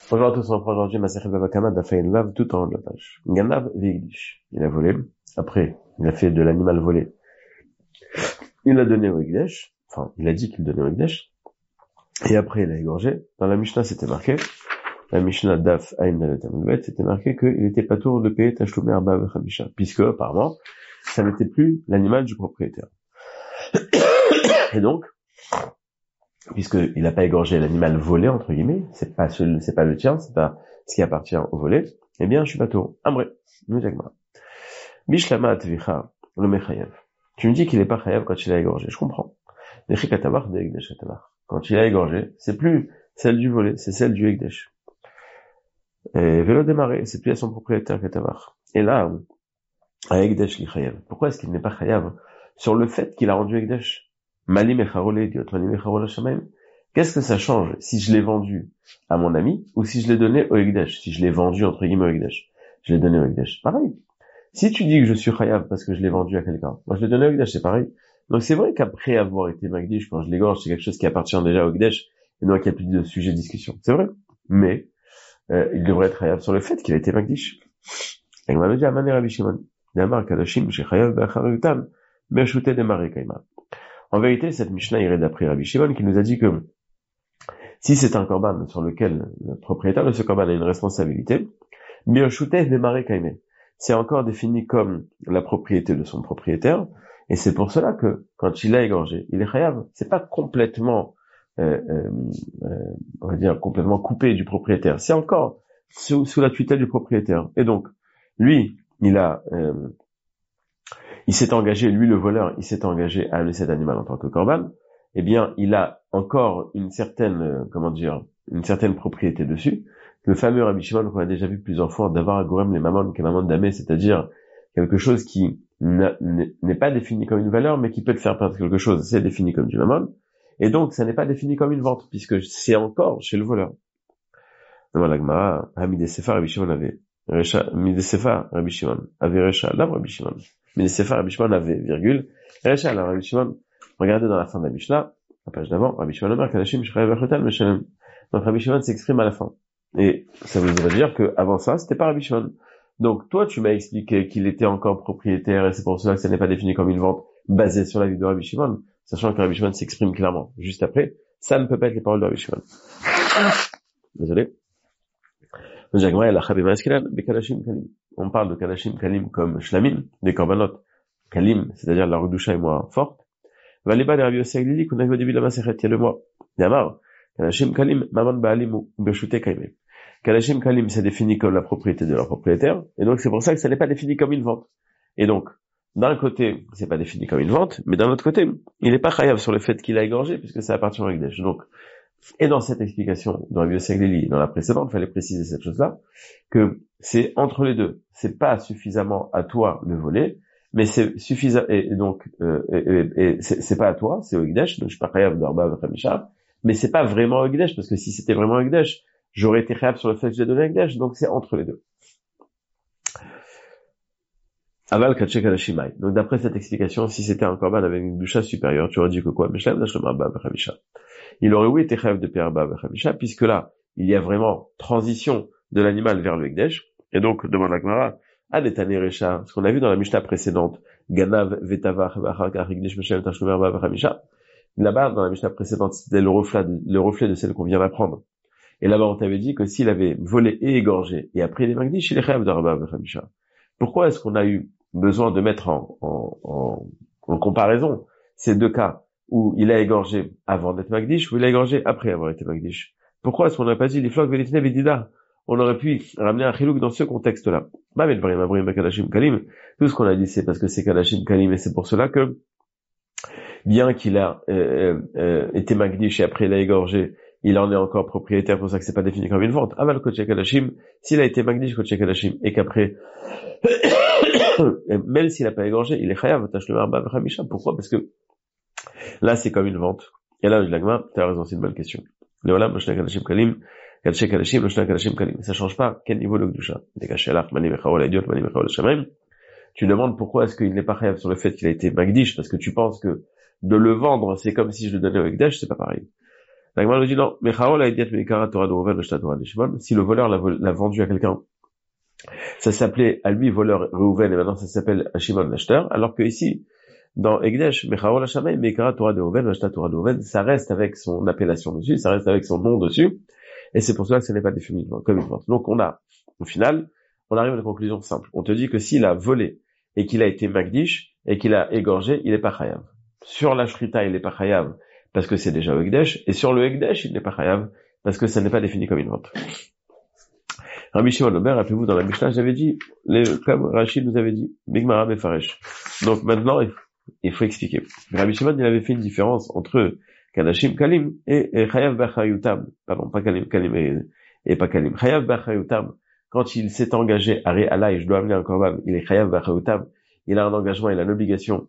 Bonjour à tous, on reprend aujourd'hui Masechet Bava Kama d'Afayin Lav tout en haut de la page. Ganav Vigdish. Il a volé. Après, il a fait de l'animal volé. Il l'a donné au Hekdesh. Enfin, il a dit qu'il le donnait au Hekdesh. Et après, il a égorgé. Dans la Mishnah, c'était marqué. La Mishnah Daf Ayin Dalet Amudbet, c'était marqué qu'il était pas tour de payer Tashloumé Arba Vechamisha. Puisque, apparemment, ça n'était plus l'animal du propriétaire. Et donc, puisqu'il n'a pas égorgé l'animal volé, entre guillemets, c'est pas le tien, c'est pas ce qui appartient au volé, eh bien, je suis pas tour. Ambré. Bishlama atvicha, le mechayev. Tu me dis qu'il est pas chayav quand il a égorgé. Je comprends. Quand il a égorgé, c'est plus celle du volé, c'est celle du Hekdesh. Et vélo démarré, c'est plus à son propriétaire katavar. Et là, à Hekdesh li chayav. Pourquoi est-ce qu'il n'est pas chayav sur le fait qu'il a rendu Hekdesh? Malim echarole idiot, malim echarole shamayim. Qu'est-ce que ça change si je l'ai vendu à mon ami ou si je l'ai donné au Hekdesh? Si je l'ai vendu entre guillemets au Hekdesh, je l'ai donné au Hekdesh. Pareil. Si tu dis que je suis chayav parce que je l'ai vendu à quelqu'un, moi je l'ai donné au Hekdesh, c'est pareil. Donc c'est vrai qu'après avoir été magdish, quand je l'égorge, c'est quelque chose qui appartient déjà au Hekdesh, et donc il n'y a plus de sujet de discussion. C'est vrai. Mais il devrait être chayav sur le fait qu'il a été magdish. Et on m'a dit à Mané Rabbi Shimon, Damar Kadashim, chez chayav b'acharutam, b'ashute de Mare Kaima. En vérité, cette Mishnah irait d'après Rabbi Shimon qui nous a dit que si c'est un korban sur lequel le propriétaire de ce korban a une responsabilité, b'ashute de Mare Kaima. C'est encore défini comme la propriété de son propriétaire, et c'est pour cela que, quand il a égorgé, il est chayav. C'est pas complètement, on va dire, complètement coupé du propriétaire. C'est encore sous la tutelle du propriétaire. Et donc, lui, il s'est engagé, lui le voleur, il s'est engagé à amener cet animal en tant que korban. Eh bien, il a encore une certaine, une certaine propriété dessus. Le fameux Rabbi Shimon qu'on a déjà vu plusieurs fois, d'avoir à Gorem les mamon qui mamon damé, c'est-à-dire quelque chose qui n'est pas défini comme une valeur, mais qui peut te faire perdre quelque chose, c'est défini comme du mamon. Et donc, ça n'est pas défini comme une vente, puisque c'est encore chez le voleur. Voilà, Gemara, Midesefa, Rabbi Shimon avait Recha, Midesefa, Rabbi Shimon avait Recha, là, Rabbi Shimon. Midesefa, Rabbi Shimon avait virgule, Recha, là, Rabbi Shimon. Regardez dans la fin de la Mishnah, la page d'avant, Rabbi Shimon Omer, Kadashim, Shraïv, Achotan, Meshalem. Donc, Rabbi Shimon s'exprime à la fin. Et ça voudrait dire que avant ça, c'était pas Rabbi Shimon. Donc, toi, tu m'as expliqué qu'il était encore propriétaire, et c'est pour cela que ça n'est pas défini comme une vente basée sur la vie de Rabbi Shimon, sachant que Rabbi Shimon s'exprime clairement. Juste après, ça ne peut pas être les paroles de Rabbi Shimon. Désolé. On parle de Kadashim Kalim comme Shlamim, des korbanot. Kalim, c'est-à-dire la redoucha est moins forte. Valiba de Rabbi Yossi Aglili, qu'on a vu au début de la Masechet, il y a 2 mois. Yamar, Kadashim Kalim, Maman Baalim ou Beshute Kaime. Kadashim Kalim, c'est défini comme la propriété de leur propriétaire, et donc c'est pour ça que ça n'est pas défini comme une vente. Et donc, d'un côté, c'est pas défini comme une vente, mais d'un autre côté, il n'est pas chayav sur le fait qu'il a égorgé, puisque ça appartient au Hekdesh. Donc, et dans cette explication de Rabbi Yossi Aglili, dans la précédente, il fallait préciser cette chose-là, que c'est entre les deux. C'est pas suffisamment à toi le voler, mais c'est suffisant, et donc, c'est pas à toi, c'est au Hekdesh, donc je suis pas chayav d'Arba Vechamisha, mais c'est pas vraiment au Hekdesh, parce que si c'était vraiment au Hekdesh, j'aurais été chayav sur le fait que je l'ai donné au Hekdesh, donc c'est entre les deux. Aval Kachek Alashimai. Donc d'après cette explication, si c'était un korban avec une doucha supérieure, tu aurais dit que quoi? Il aurait oui été chayav de Perba Vechamisha, puisque là, il y a vraiment transition de l'animal vers le Hekdesh, et donc, demande la Gemara, Adetane Recha, ce qu'on a vu dans la Mishnah précédente, Ganav Vetavach Vachar Hekdesh Meshem Tashlomer Ba Vechamisha, là-bas, dans la Mishnah précédente, c'était le reflet de celle qu'on vient d'apprendre. Et là-bas, on t'avait dit que s'il avait volé et égorgé, et après il est magdish, il est chayav d'Arba Vechamisha. Pourquoi est-ce qu'on a eu besoin de mettre en comparaison ces 2 cas où il a égorgé avant d'être magdish, ou il a égorgé après avoir été magdish? Pourquoi est-ce qu'on n'a pas dit les flocs velitne vedida? On aurait pu ramener un chilouk dans ce contexte-là. Tout ce qu'on a dit, c'est parce que c'est Kadashim Kalim, et c'est pour cela que, bien qu'il a été magdish et après il a égorgé, il en est encore propriétaire, pour ça que c'est pas défini comme une vente. Aval Koche Kadashim, s'il a été magdish Koche Kadashim, et qu'après, même s'il a pas égorgé, il est chayav, Tashlomer Ba Vechamisha. Pourquoi? Parce que là, c'est comme une vente. Et là, je l'agma, t'as raison, c'est une bonne question. Le voilà, Moshna Kadashim Kalim, Kadashim Kadashim, Moshna Kadashim Kalim. Ça change pas quel niveau le Gdusha. Tu demandes pourquoi est-ce qu'il n'est pas chayav sur le fait qu'il a été magdish, parce que tu penses que de le vendre, c'est comme si je le donnais au Hekdesh, c'est pas pareil. La Gemara nous dit non, si le voleur l'a vendu à quelqu'un, ça s'appelait à lui voleur Reuven et maintenant ça s'appelle Shimon l'acheteur, alors que ici, dans Egdesh, ça reste avec son appellation dessus, ça reste avec son nom dessus, et c'est pour cela que ce n'est pas défini comme une vente. Donc au final, on arrive à une conclusion simple. On te dit que s'il a volé et qu'il a été magdish et qu'il a égorgé, il n'est pas chayav. Sur la shrita, il n'est pas chayav parce que c'est déjà au Egdesh, et sur le Egdesh, il n'est pas chayav parce que ça n'est pas défini comme une vente. Rabbi Shimon Omer, rappelez-vous, dans la Mishnah, j'avais dit, comme Rachid nous avait dit, Bigmara Mefaresh. Donc maintenant, il faut expliquer. Rabbi Shimon, il avait fait une différence entre Kadashim Kalim et Chayav B'Achayutam. Pardon, pas Kalim et pas Kalim. Chayav B'Achayutam, quand il s'est engagé à Ré'ala et je dois amener un korban, il est Chayav B'Achayutam, il a un engagement, il a une obligation,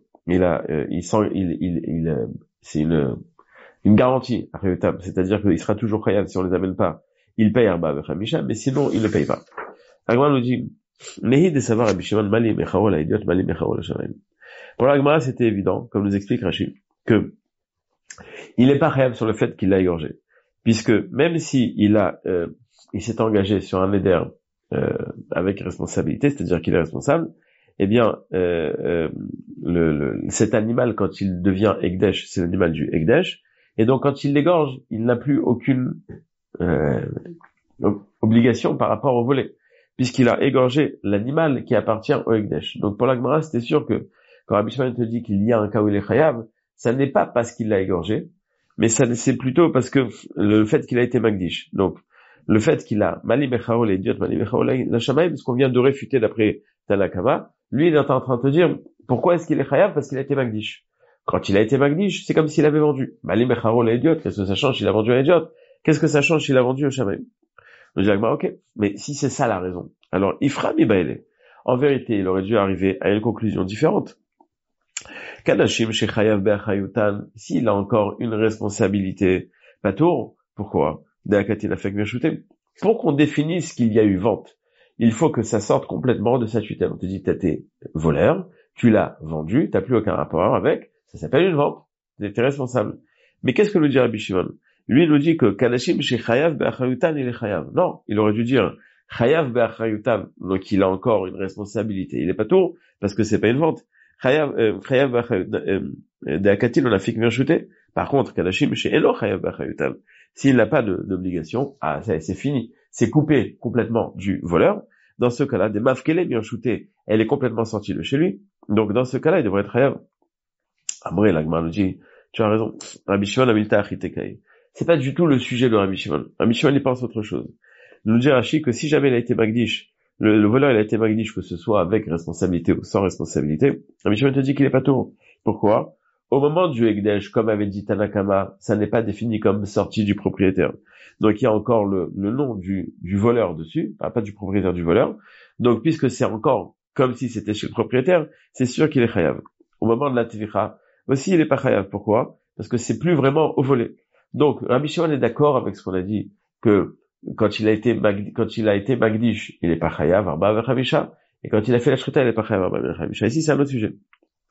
c'est une garantie, Achayutam, c'est-à-dire qu'il sera toujours Chayav si on les amène pas. Il paye Arba Bechamisha, mais sinon, il ne paye pas. Agma nous dit, Nehi de savoir Rabbi Shimon Mali Mechao la idiot Mali Mechao la Shamayim. Pour l'Agma, c'était évident, comme nous explique Rachid, que il n'est pas réel sur le fait qu'il l'a égorgé. Puisque même si il s'est engagé sur un éder, avec responsabilité, c'est-à-dire qu'il est responsable, eh bien, cet animal, quand il devient Egdesh, c'est l'animal du Egdesh, et donc quand il l'égorge, il n'a plus aucune obligation par rapport au volet, puisqu'il a égorgé l'animal qui appartient au Egdesh. Donc pour la Gemara, c'était sûr que quand Rabbi Shimon te dit qu'il y a un cas où il est chayav, ça n'est pas parce qu'il l'a égorgé, mais c'est plutôt parce que le fait qu'il a été magdish. Donc le fait qu'il a mali bechao la idiot, mali bechao la shamayim, ce qu'on vient de réfuter d'après Tanakama, lui il est en train de te dire pourquoi est-ce qu'il est chayav, parce qu'il a été magdish. Quand il a été magdish, c'est comme s'il avait vendu. Mali bechao la idiot, qu'est-ce que ça change s'il a vendu à idiot? Qu'est-ce que ça change s'il a vendu au Shamayim? Je dis, ok, mais si c'est ça la raison, alors Ifra mi baile. En vérité, il aurait dû arriver à une conclusion différente. Kadashim shechayav be'achayutan, s'il a encore une responsabilité, patour, pourquoi? De'akatin afek mirchuté. Pour qu'on définisse qu'il y a eu vente, il faut que ça sorte complètement de sa tutelle. On te dit, t'as été voleur, tu l'as vendu, t'as plus aucun rapport avec, ça s'appelle une vente, t'es responsable. Mais qu'est-ce que nous dit Rabbi Shimon? Lui, il nous dit que Kadashim chez Chayav Be'achayutan, il est Chayav. Non, il aurait dû dire Chayav Be'achayutan, donc il a encore une responsabilité. Il est pas tout, parce que c'est pas une vente. Chayav Be'achayutan, De'akatin, on a fait que virchuté. Par contre, Kadashim chez Elo Chayav Be'achayutan, s'il n'a pas d'obligation, c'est fini. C'est coupé complètement du voleur. Dans ce cas-là, des mafkele virchuté, elle est complètement sortie de chez lui. Donc, dans ce cas-là, il devrait être Chayav. Après, l'Agmar nous dit, tu as raison. Rabbi Shimon Amilta Achitekai. C'est pas du tout le sujet de Rabbi Shimon. Rabbi Shimon, il pense autre chose. Il nous dit Rashi que si jamais il a été magdish, le voleur il a été magdish, que ce soit avec responsabilité ou sans responsabilité, Rabbi Shimon te dit qu'il est pas tout. Pourquoi? Au moment du Egdesh, comme avait dit Tanakama, ça n'est pas défini comme sortie du propriétaire. Donc il y a encore le nom du voleur dessus, pas du propriétaire, du voleur. Donc puisque c'est encore comme si c'était chez le propriétaire, c'est sûr qu'il est chayav. Au moment de la tvicha, aussi il est pas chayav. Pourquoi? Parce que c'est plus vraiment au volet. Donc, Rabbi Shimon est d'accord avec ce qu'on a dit, que quand il a été magdish, il est pas chayav, arba v'chamisha, et quand il a fait la shrita, il est pas chayav, arba v'chamisha. Ici, c'est un autre sujet.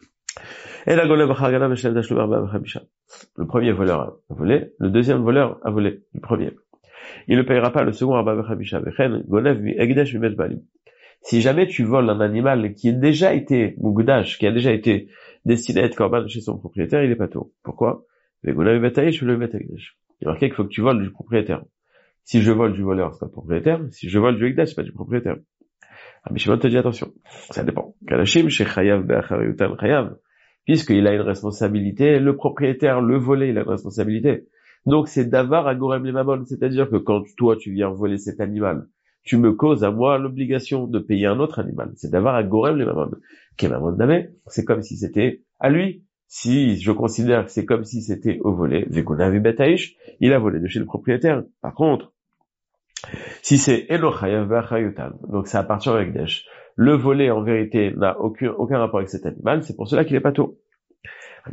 Et la golem v'chagana v'shem tashlum arba v'chamisha. Le premier voleur a volé, le deuxième voleur a volé, le premier. Il ne payera pas le second arba v'chamisha. V'chen, gonev egdesh v'met balim. Si jamais tu voles un animal qui a déjà été mugdash, qui a déjà été destiné à être korban chez son propriétaire, il est pas tout. Pourquoi? Il est marqué qu'il faut que tu voles du propriétaire. Si je vole du voleur, c'est pas le propriétaire. Si je vole du Egdesh, c'est pas du propriétaire. Rabbi Shimon te dit attention. Ça dépend. Kadashim, chez Chayav be'achayutan Chayav. Puisqu'il a une responsabilité, le propriétaire, le volé, il a une responsabilité. Donc c'est davar agorem les mamon. C'est-à-dire que quand toi, tu viens voler cet animal, tu me causes à moi l'obligation de payer un autre animal. C'est davar agorem les mamon. Qu'est-mamon d'amé? C'est comme si c'était à lui. Si je considère que c'est comme si c'était au volet, il a volé de chez le propriétaire. Par contre, si c'est Elo Chayav Be'achayutan, donc ça appartient au Egdesh, le volet en vérité n'a aucun rapport avec cet animal, c'est pour cela qu'il est pas tout. Il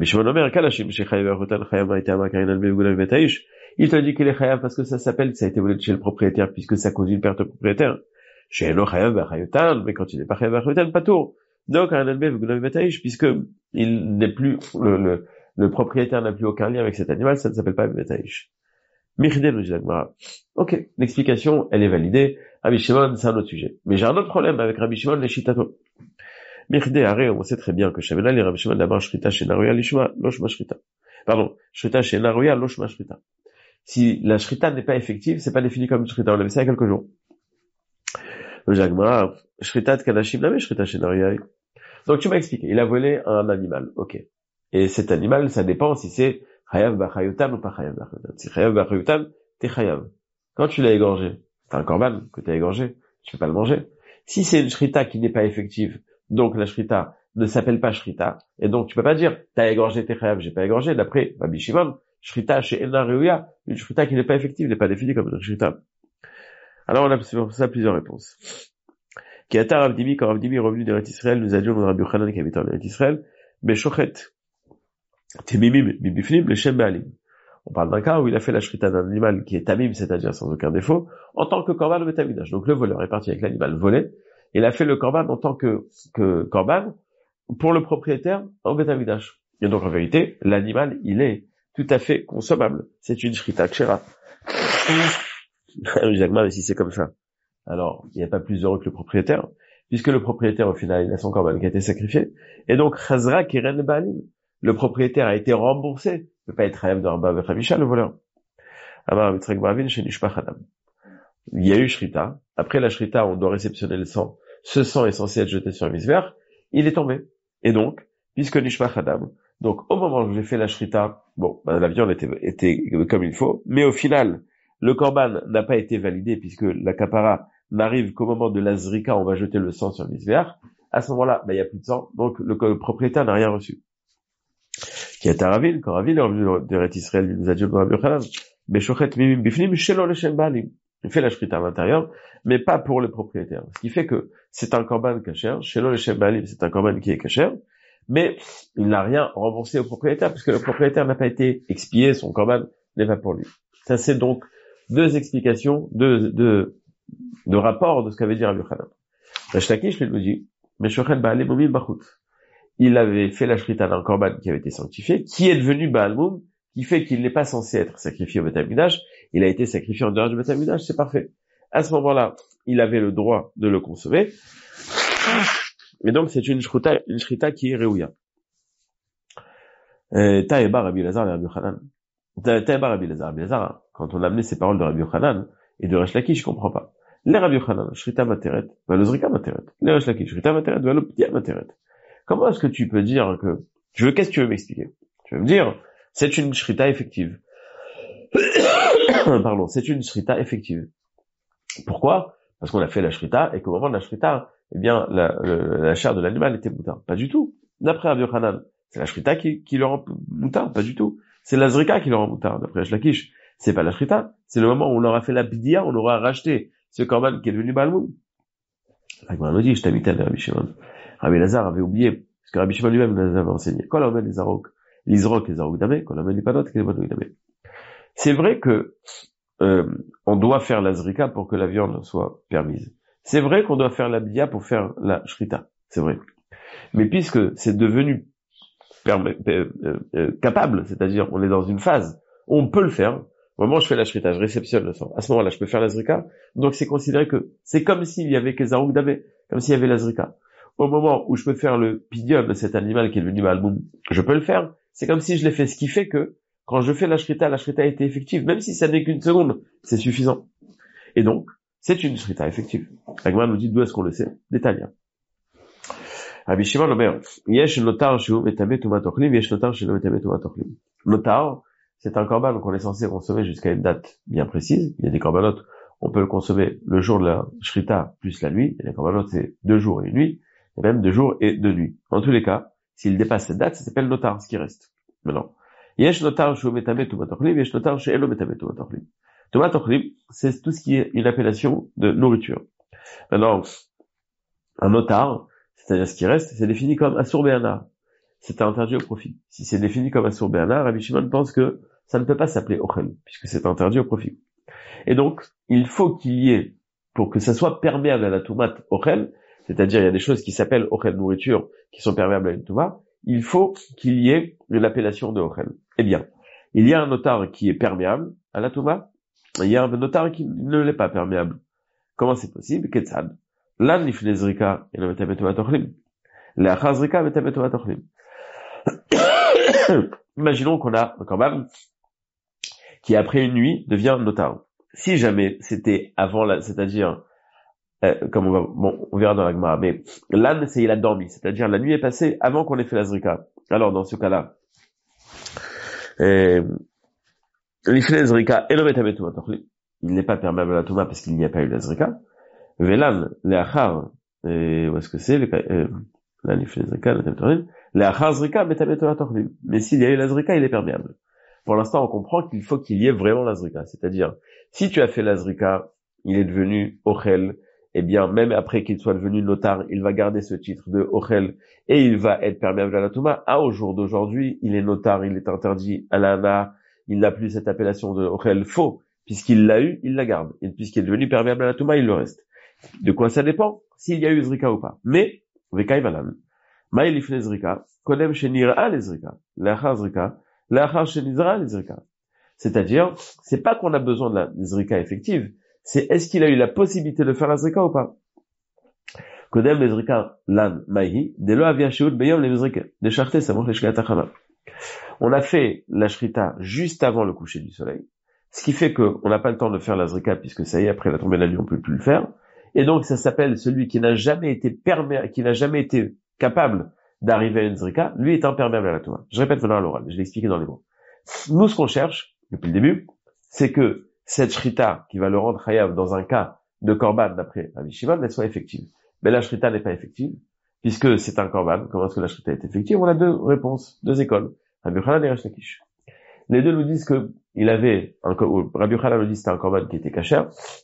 te dit qu'il est Chayav parce que ça s'appelle, ça a été volé de chez le propriétaire puisque ça cause une perte au propriétaire. Chez Elo Chayav Be'achayutan, mais quand il n'est pas Chayav Be'achayutan, pas tout. Donc, puisque il n'est plus, le propriétaire n'a plus aucun lien avec cet animal, ça ne s'appelle pas Betaïsh. Michidé nous dit la Gemara. Ok, l'explication, elle est validée. Rabbi Shimon, c'est un autre sujet. Mais j'ai un autre problème avec Rabbi Shimon, les Shitato. Michidé, arrête, on sait très bien que Shamena, les Rabbi Shimon, d'abord, Shrita, Shenaruya, Lishma, Loshma, Shrita. Pardon, Shrita, Shenaruya, Loshma, Shrita. Si la Shrita n'est pas effective, c'est pas défini comme une Shrita. On l'a vu ça il y a quelques jours. Le Jagma, Shrita, Kadashim, Name, Shrita, Shenaruya. Donc tu m'as expliqué, il a volé un animal, ok. Et cet animal, ça dépend si c'est Chayav Bachayutan ou pas Chayav Bachayutan. Si Chayav Bachayutan, t'es Chayav. Quand tu l'as égorgé, c'est un korban que t'as égorgé, tu peux pas le manger. Si c'est une shrita qui n'est pas effective, donc la shrita ne s'appelle pas shrita, et donc tu peux pas dire, t'as égorgé t'es Chayav, j'ai pas égorgé, d'après Rabbi Shimon, shrita chez Ena Reuya, une shrita qui n'est pas effective, n'est pas définie comme une shrita. Alors on a sur ça plusieurs réponses. Qui atta Rav Dimi, quand Rav Dimi est revenu d'Eretz Israël, nous a dit au Rabbi Yochanan qui habitait en Eretz Israël, Beshochet, Temimim, Bibifnim, le Shem Baalim. On parle d'un cas où il a fait la shrita d'un animal qui est tamim, c'est-à-dire sans aucun défaut, en tant que korban au bétamidage. Donc le voleur est parti avec l'animal volé, il a fait le korban en tant que korban pour le propriétaire au bétamidage. Et donc en vérité, l'animal, il est tout à fait consommable. C'est une shrita kshera. Mais si c'est comme ça, alors il n'y a pas plus heureux que le propriétaire, puisque le propriétaire au final, il a son korban qui a été sacrifié. Et donc chazra keren baalim, le propriétaire a été remboursé. Il ne peut pas être Chayav de Rabba avec Ravisha, le voleur. Amar Mitzrak Bravin chez Nishpach Adam. Il y a eu Shrita. Après la Shrita, on doit réceptionner le sang. Ce sang est censé être jeté sur un misver. Il est tombé. Et donc, puisque Nishpach Adam, donc au moment où j'ai fait la Shrita, bon, la viande était comme il faut, mais au final, le korban n'a pas été validé puisque la kapara n'arrive qu'au moment de la zrika, on va jeter le sang sur le misver. À ce moment-là, il n'y a plus de sang, donc le propriétaire n'a rien reçu. Qui est à Ravil, quand Ravil est revenu d'Eretz Israël, il nous a dit Rabbi Yochanan, Beshochet mimim bifnim shelo leshem baalim. Il fait la shrita à l'intérieur, mais pas pour le propriétaire. Ce qui fait que c'est un korban kasher, shelo leshem baalim, c'est un korban qui est kasher, mais il n'a rien remboursé au propriétaire, puisque le propriétaire n'a pas été expié, son korban n'est pas pour lui. Ça, c'est donc deux explications, de rapport de ce qu'avait dit Rabbi Yochanan. Resh Lakish, lui dit, Beshochet baalim umim bachut. Il avait fait la shrita d'un korban qui avait été sanctifié, qui est devenu Baal Moum, qui fait qu'il n'est pas censé être sacrifié au Beth Amikdash. Il a été sacrifié en dehors du Beth Amikdash, c'est parfait. À ce moment-là, il avait le droit de le consommer. Et donc, c'est une shrita qui est Reouya. Taïba Rabbi Elazar et Rabbi Yochanan. Taïba Rabbi Elazar, quand on a amené ces paroles de Rabbi Yochanan et de Resh Lakish, je comprends pas. Les Rabbi Yochanan, shrita materet, valozrika materet. Les Resh Lakish, shrita materet, valoptia materet. Comment est-ce que tu peux dire que... Qu'est-ce que tu veux m'expliquer? Tu veux me dire, c'est une shrita effective. Pardon, c'est une shrita effective. Pourquoi? Parce qu'on a fait la shrita et qu'au moment de la shrita, eh bien, la chair de l'animal était moutard. Pas du tout. D'après Rabbi Yochanan, c'est la shrita qui le rend moutard. Pas du tout. C'est la zrika qui le rend moutard. D'après Resh Lakish, c'est pas la shrita. C'est le moment où on aura fait la b'dia, on aura racheté ce korban qui est devenu Baal Moum. Agma nous dit, je t'invite à Rabbi Shimon. Rabbi Elazar avait oublié, parce que Rabbi Shimon lui-même nous avait enseigné. Quand on met les arok damé, quand on met les panot, les panot damé. C'est vrai que on doit faire la zrika pour que la viande soit permise. C'est vrai qu'on doit faire la bia pour faire la shrita. C'est vrai. Mais puisque c'est devenu capable, c'est-à-dire on est dans une phase où on peut le faire. Au moment où je fais la shrita, je réceptionne le sang. À ce moment-là, je peux faire la zrika. Donc c'est considéré que c'est comme s'il y avait Kezaruk Damé, comme s'il y avait la zrika. Au moment où je peux faire le pidium de cet animal qui est devenu Malboum, je peux le faire. C'est comme si je l'ai fait. Ce qui fait que quand je fais la shrita a été effective. Même si ça n'est qu'une seconde, c'est suffisant. Et donc, c'est une shrita effective. Agma nous dit d'où est-ce qu'on le sait? D'Italia. Rabbi Shimon Omer, yesh notar sheu metame tumat ochlim, yesh notar sheu metame tumat ochlim. Notar, c'est un korban qu'on est censé consommer jusqu'à une date bien précise. Il y a des korbanotes, on peut le consommer le jour de la shrita plus la nuit. Il y a des korbanotes, c'est 2 jours et une nuit, et même 2 jours et 2 nuits. En tous les cas, s'il dépasse cette date, ça s'appelle notar, ce qui reste. Maintenant, yesh notar sheu metame tumat ochlim, yesh notar sheu elo metame tumat ochlim. Tumat ochlim, c'est tout ce qui est une appellation de nourriture. Maintenant, un notar, c'est-à-dire ce qui reste, c'est défini comme Asur Be'ana. C'est interdit au profit. Si c'est défini comme Asur Be'ana, Rabbi Shimon pense que ça ne peut pas s'appeler Ochel, puisque c'est interdit au profit. Et donc, il faut qu'il y ait, pour que ça soit perméable à la Toumat Ochel, c'est-à-dire il y a des choses qui s'appellent Ochel nourriture, qui sont perméables à une Touma, il faut qu'il y ait une appellation de Ochel. Eh bien, il y a un notar qui est perméable à la Touma. Il y a un notar qui ne l'est pas perméable. Comment c'est possible? Ketzad. Lan lifnei zrika eno metamet tumat ochlim. Le'achar zrika metamet tumat ochlim. Imaginons qu'on a un korban qui après une nuit devient notar. Si jamais c'était avant c'est-à-dire comme on verra dans la Gemara, mais l'âne c'est il a dormi, c'est-à-dire la nuit est passée avant qu'on ait fait la zrika. Alors dans ce cas-là, l'ifnei zrika eno metamet tumat ochlim. Il n'est pas perméable à la Touma parce qu'il n'y a pas eu la zrika. Velan le'achar, où est-ce que c'est là l'ifnei zrika le'achar zrika metamet tumat ochlim. Mais s'il y a eu la zrika, il est perméable. Pour l'instant, on comprend qu'il faut qu'il y ait vraiment la zrika. C'est-à-dire, si tu as fait la zrika, il est devenu ochel, eh bien, même après qu'il soit devenu notar, il va garder ce titre de ochel et il va être perméable à la Touma. Au jour d'aujourd'hui, il est notar, il est interdit à l'ana, il n'a plus cette appellation de ochel faux. Puisqu'il l'a eu, il la garde. Et puisqu'il est devenu perméable à la Touma, il le reste. De quoi ça dépend? S'il y a eu zrika ou pas. Mais, vekai valan. Maï lifnei zrika, kodem shenira les zrika, le'achar zrika, le'achar shenizra les zrika. C'est-à-dire, c'est pas qu'on a besoin de la zrika effective, c'est est-ce qu'il a eu la possibilité de faire la zrika ou pas? Kodem les zrika lan maïhi, delo avia sheut beyom les zrika, de charté samoch leshkat achama. On a fait la shrita juste avant le coucher du soleil. Ce qui fait qu'on n'a pas le temps de faire la zrika puisque ça y est, après la tombée de la nuit, on peut plus le faire. Et donc, ça s'appelle celui qui n'a jamais été qui n'a jamais été capable d'arriver à une zrika, lui est imperméable à la Touma. Je répète maintenant à l'oral, je l'ai expliqué dans les mots. Nous, ce qu'on cherche, depuis le début, c'est que cette shrita qui va le rendre chayav dans un cas de korban d'après Rabbi Shimon, elle soit effective. Mais la shrita n'est pas effective, puisque c'est un korban. Comment est-ce que la shrita est effective? On a deux réponses, deux écoles. Rabbi Yochanan et Reish Lakish. Les deux nous disent que Rabbi Yochanan nous dit que c'était un korban qui était kasher,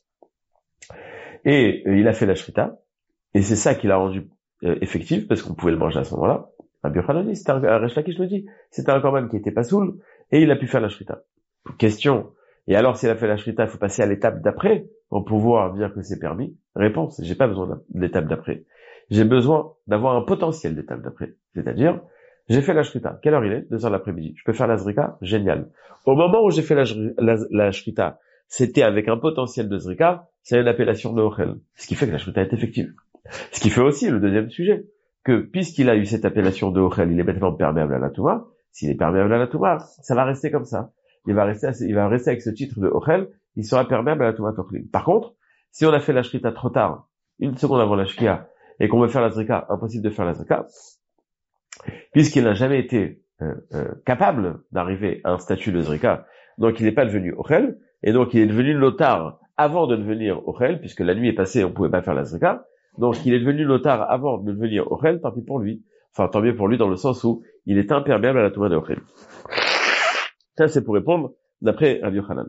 et il a fait la shrita, et c'est ça qui l'a rendu effectif, parce qu'on pouvait le manger à ce moment-là. Rabbi Yochanan dit, Reish Lakish le dit, c'était un korban qui était pas soul, et il a pu faire la shrita. Question. Et alors, s'il a fait la shrita, il faut passer à l'étape d'après, pour pouvoir dire que c'est permis. Réponse, j'ai pas besoin de l'étape d'après. J'ai besoin d'avoir un potentiel d'étape d'après. C'est-à-dire, j'ai fait la shrita. Quelle heure il est? 2 heures de l'après-midi. Je peux faire la zrika? Génial. Au moment où j'ai fait la shrita, c'était avec un potentiel de zrika, c'est une appellation de ochel. Ce qui fait que la shrita est effective. Ce qui fait aussi le deuxième sujet, que puisqu'il a eu cette appellation de ochel, il est maintenant perméable à la Touma. S'il est perméable à la Touma, ça va rester comme ça. Il va rester avec ce titre de ochel, il sera perméable à la Touma Tochlim. Par contre, si on a fait la shrita trop tard, une seconde avant la shkia, et qu'on veut faire la zrika, impossible de faire la zrika, puisqu'il n'a jamais été capable d'arriver à un statut de zrika, donc il n'est pas devenu ochel, et donc il est devenu notar avant de devenir ochel, puisque la nuit est passée, on ne pouvait pas faire la zrika, donc il est devenu notar avant de devenir ochel, tant pis pour lui. Enfin, tant mieux pour lui dans le sens où il est imperméable à la Touma de ochel. Ça, c'est pour répondre d'après Rabbi Yochanan.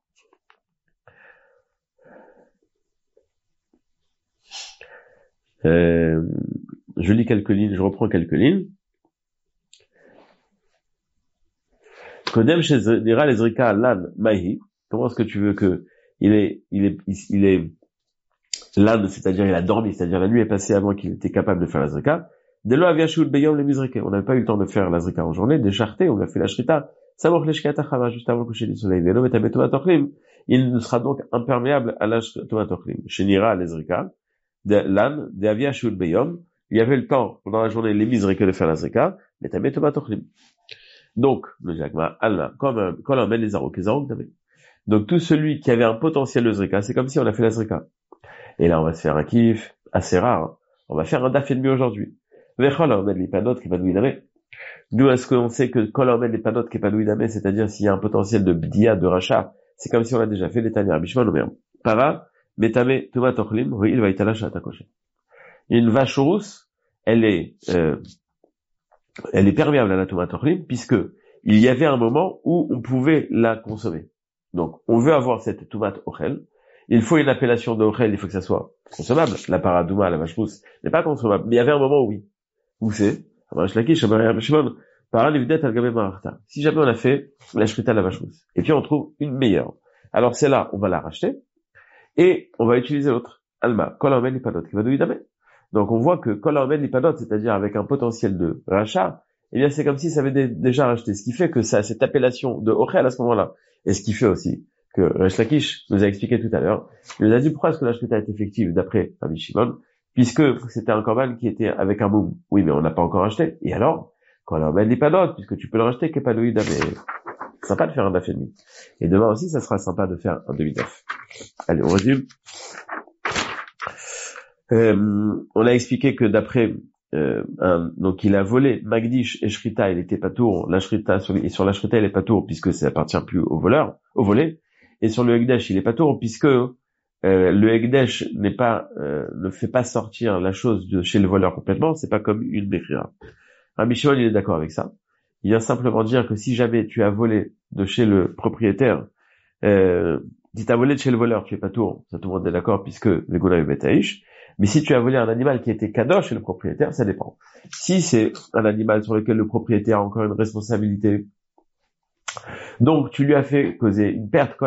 Je lis quelques lignes, je reprends quelques lignes. Kodem dira les zrika lan mahi. Comment est-ce que tu veux que il est l'âne, c'est-à-dire il a dormi, c'est-à-dire la nuit est passée avant qu'il était capable de faire la zrika. Delo avia shul beyom le mizrike. On n'avait pas eu le temps de faire la zrika en journée, décharté, on a fait la shrita. Samoch leshkat achama, juste avant le coucher du soleil. Velo metamet tumat ochlim. Il ne sera donc imperméable à la tumat ochlim. Shenira les zrika. L'âne, de avia shul beyom. Il y avait le temps, pendant la journée, les mizrike de faire la zrika. Metamet tumat ochlim. Donc, le jagma, Allah, comme quand on emmène les arok d'Amen. Donc, tout celui qui avait un potentiel de zrika, c'est comme si on a fait la zrika. Et là, on va se faire un kiff assez rare. Hein. On va faire un daf et demi aujourd'hui. Vechol emmène les panot qui épanouit d'Amen. D'où est-ce qu'on sait que quand on emmène les panot qui épanouit d'Amen, c'est-à-dire s'il y a un potentiel de bdia, de rachat, c'est comme si on l'a déjà fait, les tanières, bishman ou merde. Para, metame, tumat ochlim, oui, il va être à ta cocher. Une vache rousse, elle est perméable à la tumat ochlim, puisque il y avait un moment où on pouvait la consommer. Donc, on veut avoir cette tumat ochel. Il faut une appellation de ochel, il faut que ça soit consommable. La paradouma, la vache rousse, n'est pas consommable. Mais il y avait un moment où oui. Où c'est? Si jamais on a fait la shrita la vache rousse, et puis on trouve une meilleure. Alors celle-là, on va la racheter, et on va utiliser l'autre. Alma, kol haomed lipanot, qui va nous y damer. Donc on voit que kol haomed lipanot, c'est-à-dire avec un potentiel de rachat, eh bien c'est comme si ça avait déjà racheté. Ce qui fait que ça, cette appellation de Ochel à ce moment-là, et ce qui fait aussi que Resh Lakish nous a expliqué tout à l'heure, il nous a dit pourquoi est-ce que la shrita est effective d'après Rabbi Shimon, puisque c'était un korban qui était avec un moum. Oui, mais on n'a pas encore acheté. Et alors, quand on ramène les panotes, puisque tu peux le racheter, qu'épanoïda, mais sympa de faire un daf et demi. Et demain aussi, ça sera sympa de faire un demi-daf. Allez, on résume. On a expliqué que d'après donc il a volé Magdish et Shrita, il était patour. La Shrita sur la Shrita, il est patour puisque ça appartient plus au voleur, au volé. Et sur le Hekdesh, il est patour puisque le Hekdesh ne fait pas sortir la chose de chez le voleur complètement. C'est pas comme une Bechira. Rabbi Shimon, il est d'accord avec ça. Il vient simplement dire que si jamais tu as volé de chez le propriétaire, si tu as volé de chez le voleur, tu es patour. Ça, tout le monde est d'accord puisque le Goula est Betaïch. Mais si tu as volé un animal qui était kadosh chez le propriétaire, ça dépend. Si c'est un animal sur lequel le propriétaire a encore une responsabilité, donc tu lui as fait causer une perte,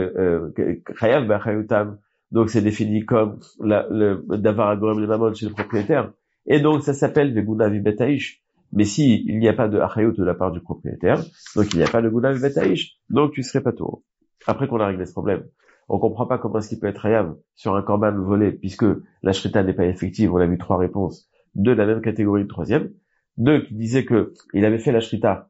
donc c'est défini comme d'avoir agorem le mamon chez le propriétaire, et donc ça s'appelle veguna vibetaïsh. Mais si il n'y a pas de achayut de la part du propriétaire, donc il n'y a pas de guna vibetaïsh, donc tu serais patour. Après qu'on a réglé ce problème, on comprend pas comment est-ce qu'il peut être hayav sur un korban volé, puisque la shrita n'est pas effective. On a vu 3 réponses, 2 de la même catégorie, une troisième. 2 qui disaient que il avait fait la shrita,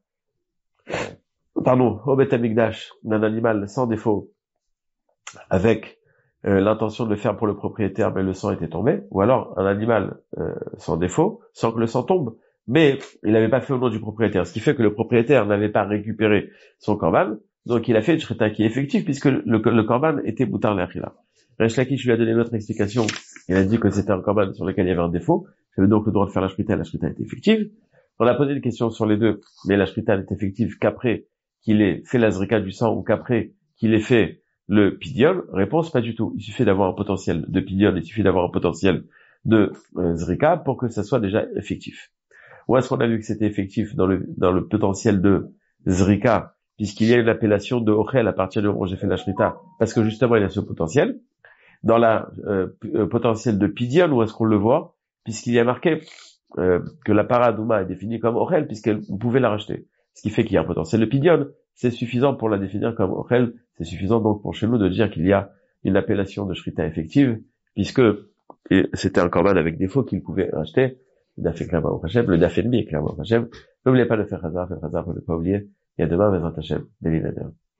au Bet Hamikdash, d'un animal sans défaut, avec l'intention de le faire pour le propriétaire, mais le sang était tombé. Ou alors un animal sans défaut, sans que le sang tombe, mais il n'avait pas fait au nom du propriétaire. Ce qui fait que le propriétaire n'avait pas récupéré son korban. Donc il a fait une shrita qui est effective puisque le korban était boutar l'achila. Resh Lakish lui a donné une autre explication. Il a dit que c'était un korban sur lequel il y avait un défaut. J'avais donc le droit de faire la shrita était effective. On a posé une question sur les deux, mais la shrita n'est effective qu'après qu'il ait fait la zrika du sang ou qu'après qu'il ait fait le pidion. Réponse, pas du tout. Il suffit d'avoir un potentiel de pidion, il suffit d'avoir un potentiel de zrika pour que ça soit déjà effectif. Où est-ce qu'on a vu que c'était effectif dans le potentiel de zrika, puisqu'il y a une appellation de Ochel à partir du moment où j'ai fait la shrita, parce que justement il y a ce potentiel. Dans la potentiel de Pidion, où est-ce qu'on le voit, puisqu'il y a marqué que la paradouma est définie comme Ochel, puisqu'on pouvait la racheter. Ce qui fait qu'il y a un potentiel de Pidion, c'est suffisant pour la définir comme Ochel, c'est suffisant donc pour chez nous de dire qu'il y a une appellation de shrita effective, puisque c'était un korban avec défaut qu'il pouvait racheter. Le daf est clairement au Hashem, le daf ennemi est clairement au Hashem. N'oubliez pas de faire Hazar pour ne pas oublier. Et à demain, Bezrat Hashem, Béli Nader.